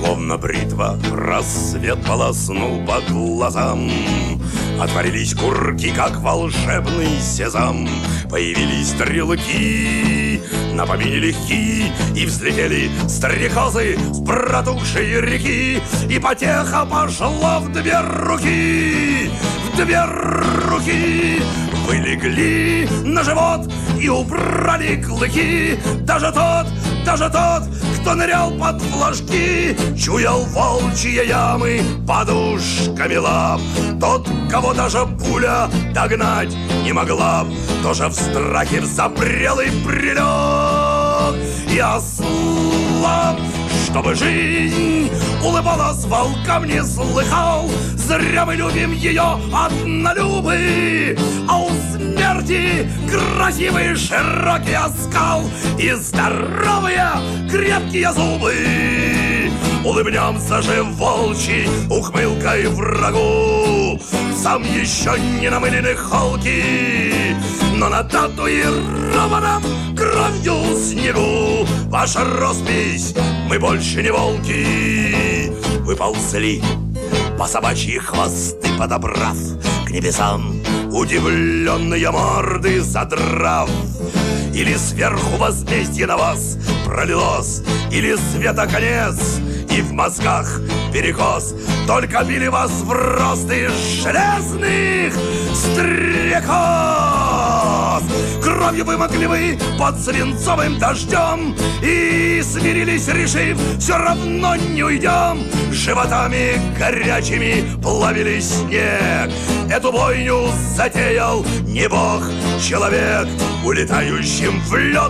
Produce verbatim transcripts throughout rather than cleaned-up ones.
Словно бритва рассвет полоснул по глазам. Отворились курки, как волшебный сезам. Появились стрелки на помине легки, и взлетели стрекозы с протухшей реки. И потеха пошла в две руки, в две руки. Вы легли на живот и убрали клыки. Даже тот, даже тот, кто нырял под флажки, чуял волчьи ямы подушками лап. Тот, кого даже пуля догнать не могла, тоже в страхе взапрел и прилег. И ослаб, чтобы жизнь улыбалась волкам, не слыхал. Зря мы любим ее однолюбы, а у смерти красивый широкий оскал и здоровые крепкие зубы. Улыбнемся же волчьей ухмылкой врагу, сам еще не намылены холки, но на татуированном кровью снегу ваша роспись, мы больше не волки. Вы ползли по собачьи хвосты подобрав к небесам, удивленные морды задрав. Или сверху возмездие на вас пролилось, или света конец, и в мозгах перекос. Только били вас в рост из железных стрекоз. Кровью вымокли вы под свинцовым дождем и смирились, решив, все равно не уйдем. Животами горячими плавили снег. Эту бойню затеял не бог, человек, улетающим в лед,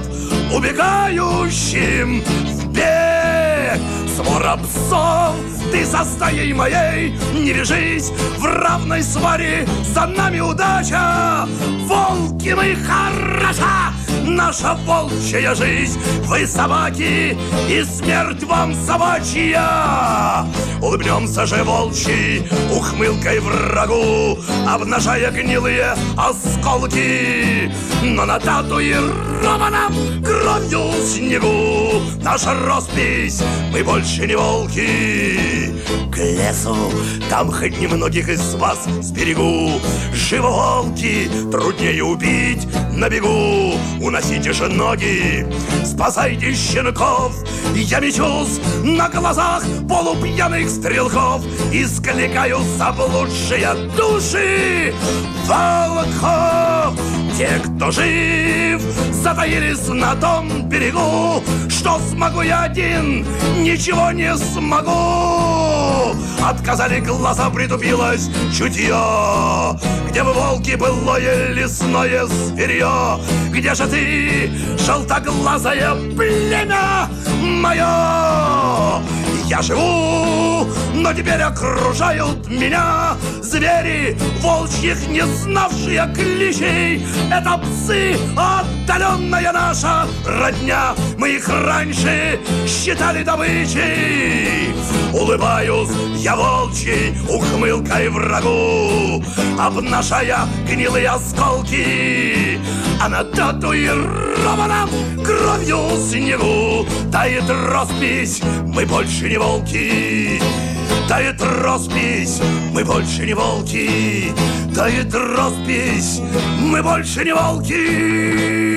убегающим в бег. Свора псов, ты со стаей моей не вяжись, в равной сваре за нами удача. Волки мы хороша, наша волчья жизнь. Вы собаки, и смерть вам собачья. Улыбнемся же волчьей ухмылкой врагу, обнажая гнилые осколки. Но на татуированном кровью снегу наша роспись, мы больше не волки. К лесу, там хоть немногих из вас сберегу. Живо волки, труднее убить на бегу. Уносите же ноги, спасайте щенков. Я мечусь на глазах полупьяных стрелков и скликаю заблудшие души волков. Те, кто жив, затаились на том берегу. Что смогу я один, ничего не смогу. Отказали глаза, притупилось чутье. Где вы, волки, былое лесное зверье? Где же ты, желтоглазое племя мое? Я живу, но теперь окружают меня звери, волчьих не знавшие кличей. Это псы, отдаленная наша родня. Мы их раньше считали добычей. Улыбаюсь я волчьей ухмылкой врагу, обнажая гнилые осколки. А на татуированном кровью снегу тает роспись, мы больше не волки. Тает роспись, мы больше не волки. Тает роспись, мы больше не волки.